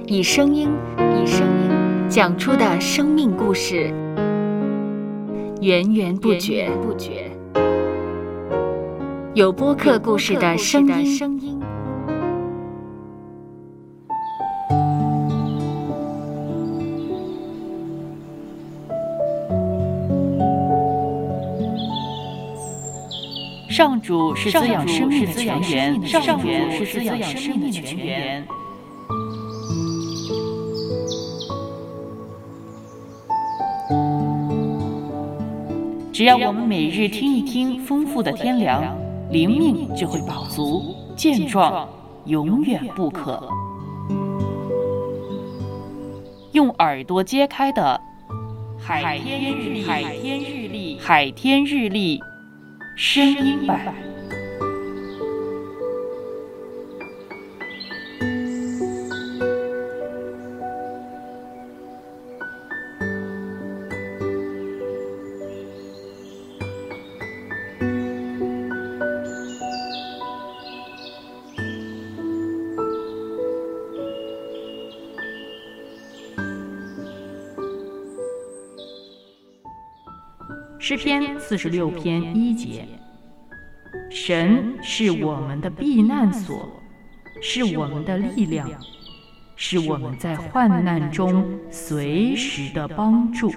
以声音讲出的生命故事，源源不绝。有播客故事的声音。 上主是滋养生命的泉源，上主是滋养生命的泉源。只要我们每日听一听丰富的天粮，灵命就会饱足健壮，永远不渴。用耳朵揭开的海天日历声音版。诗篇46篇1节，神是我们的避难所，是我们的力量，是我们在患难中随时的帮助。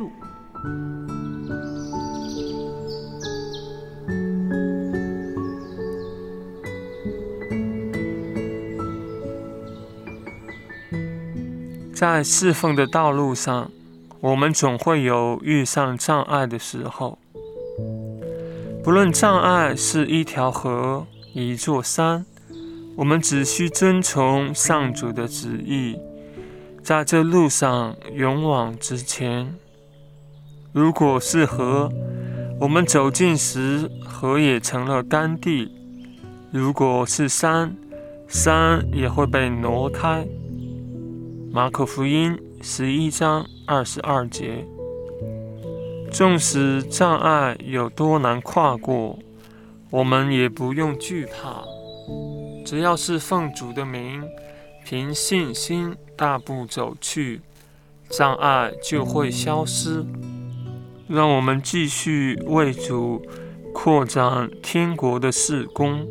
在侍奉的道路上，我们总会有遇上障碍的时候，不论障碍是一条河、一座山，我们只需遵从上主的旨意，在这路上勇往直前。如果是河，我们走近时，河也成了干地；如果是山，山也会被挪开。马可福音11章22节，纵使障碍有多难跨过，我们也不用惧怕。只要是奉主的名，凭信心大步走去，障碍就会消失。让我们继续为主扩展天国的事工。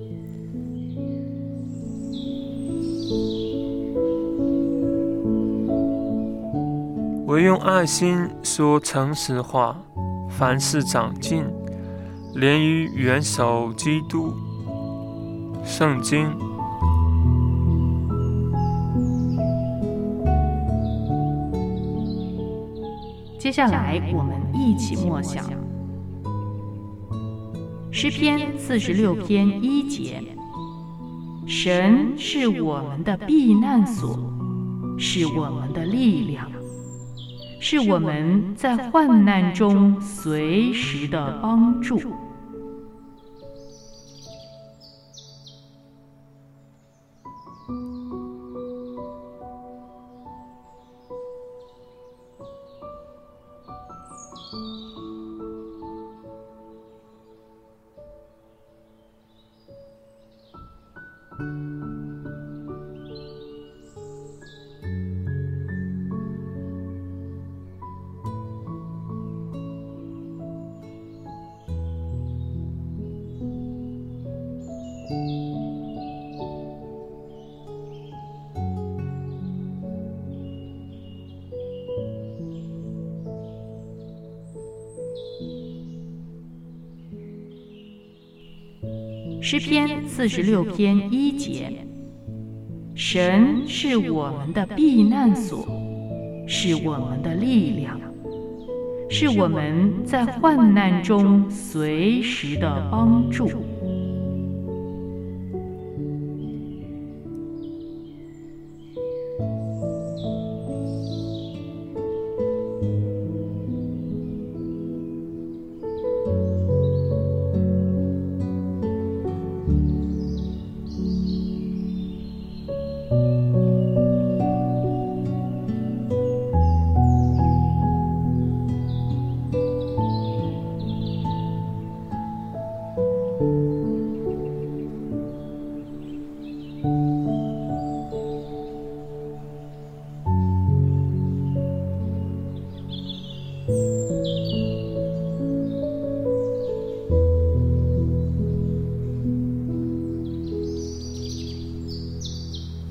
唯用爱心说诚实话，凡事长进，连于元首基督。圣经。 接下来我们一起默想诗篇46篇1节，神是我们的避难所，是我们的力量，是我们在患难中随时的帮助。诗篇46篇1节，神是我们的避难所，是我们的力量，是我们在患难中随时的帮助。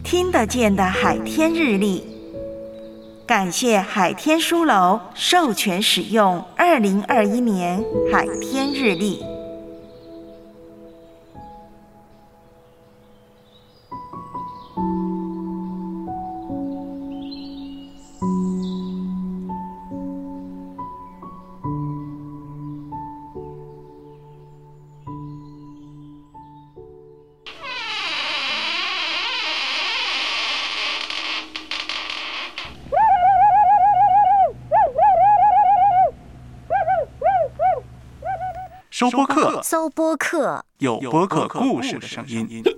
听得见的海天日历。感谢海天书楼授权使用2021年海天日历。 收播客， 搜播客， 有播客故事的声音。